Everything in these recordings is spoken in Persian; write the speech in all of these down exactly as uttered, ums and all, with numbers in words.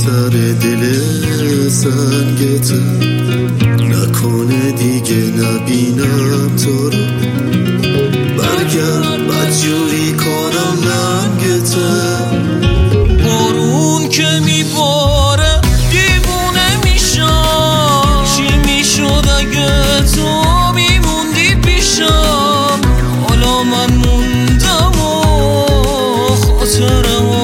سر دل سنگت، نکنه دیگه نبینم تو رو. برگرد بدجوری کنم لنگت. بارون که میباره دیوونه میشم، چی میشد اگه تو میموندی پیشم. حالا من موندم و خاطرم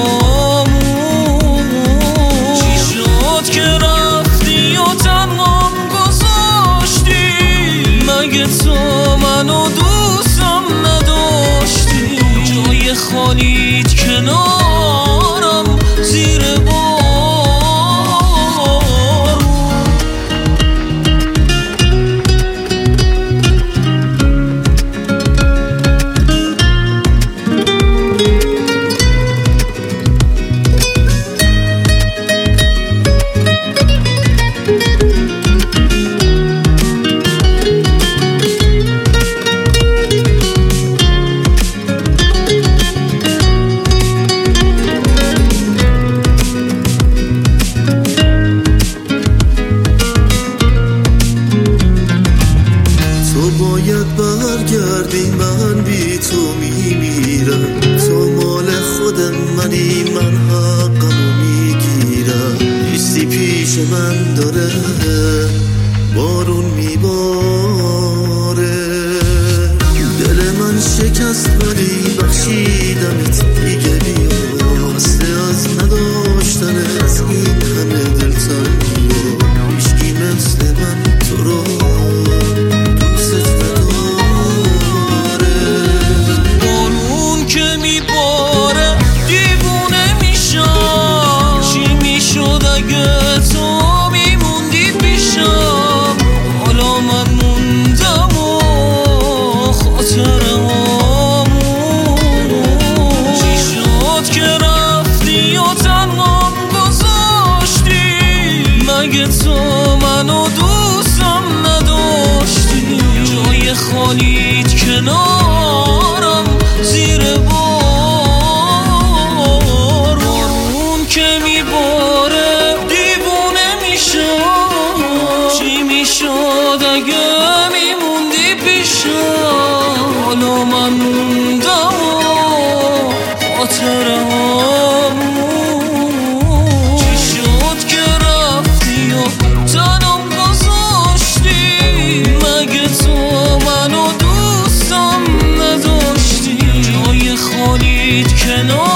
تو منو دوستم نداشتی. جای خالیت کنارم زیر بارون. باید برگردی، من بی تو میمیرم. تو مال خود منی، من حقمو میگیرم. نیستی پیش من داره بارون میباره. دل من شکست ولی بخشیدمت دیگه. بیا خسته از نداشتن از این همه دلتنگی. هیچکی مثل من تو رو تو منو دوستم نداشتی. جای خالیت کنارم زیر بارون که میباره دیوونه میشم. چی میشد اگه میموندی پیشم. حالا من موندم و خاطرم کنار